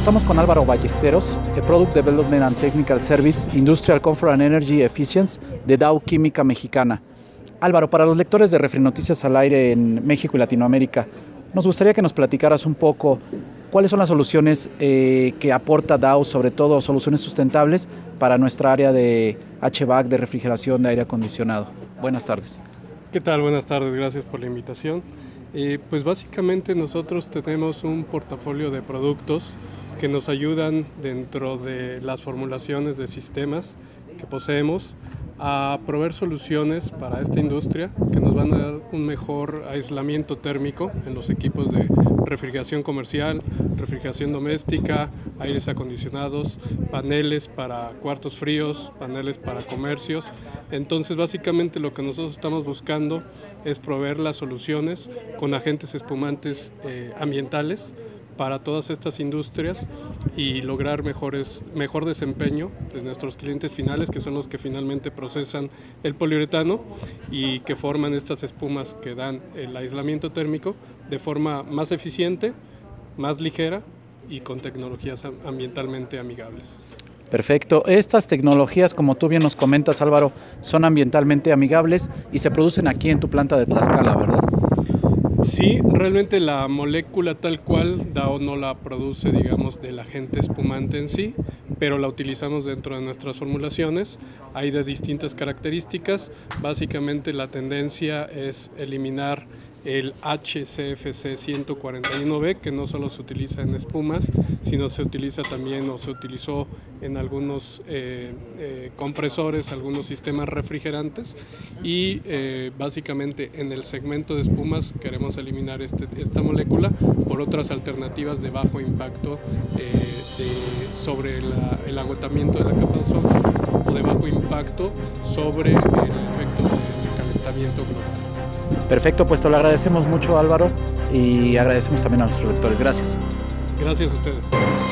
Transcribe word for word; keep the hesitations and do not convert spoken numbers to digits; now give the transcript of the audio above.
estamos con Álvaro Ballesteros, el Product Development and Technical Service, Industrial Comfort and Energy Efficiency de Dow Química Mexicana. Álvaro, para los lectores de Refri Noticias al Aire en México y Latinoamérica, nos gustaría que nos platicaras un poco cuáles son las soluciones eh, que aporta Dow, sobre todo soluciones sustentables para nuestra área de H V A C, de refrigeración, de aire acondicionado. Buenas tardes. ¿Qué tal? Buenas tardes, gracias por la invitación. Eh, pues básicamente nosotros tenemos un portafolio de productos que nos ayudan dentro de las formulaciones de sistemas que poseemos a proveer soluciones para esta industria que nos van a dar un mejor aislamiento térmico en los equipos de refrigeración comercial, refrigeración doméstica, aires acondicionados, paneles para cuartos fríos, paneles para comercios. Entonces básicamente lo que nosotros estamos buscando es proveer las soluciones con agentes espumantes eh, ambientales para todas estas industrias y lograr mejores, mejor desempeño de nuestros clientes finales, que son los que finalmente procesan el poliuretano y que forman estas espumas que dan el aislamiento térmico de forma más eficiente, más ligera y con tecnologías ambientalmente amigables. Perfecto. Estas tecnologías, como tú bien nos comentas, Álvaro, son ambientalmente amigables y se producen aquí en tu planta de Tlaxcala, ¿verdad? Sí, realmente la molécula tal cual Dow no la produce, digamos, del agente espumante en sí, pero la utilizamos dentro de nuestras formulaciones. Hay de distintas características. Básicamente la tendencia es eliminar el H C F C ciento cuarenta y uno B, que no solo se utiliza en espumas, sino se utiliza también o se utilizó en algunos eh, eh, compresores, algunos sistemas refrigerantes y eh, básicamente en el segmento de espumas queremos eliminar este, esta molécula por otras alternativas de bajo impacto eh, de, sobre la, el agotamiento de la capa de ozono o de bajo impacto sobre el efecto de, de calentamiento global. Perfecto, pues te lo agradecemos mucho, Álvaro, y agradecemos también a nuestros lectores. Gracias. Gracias a ustedes.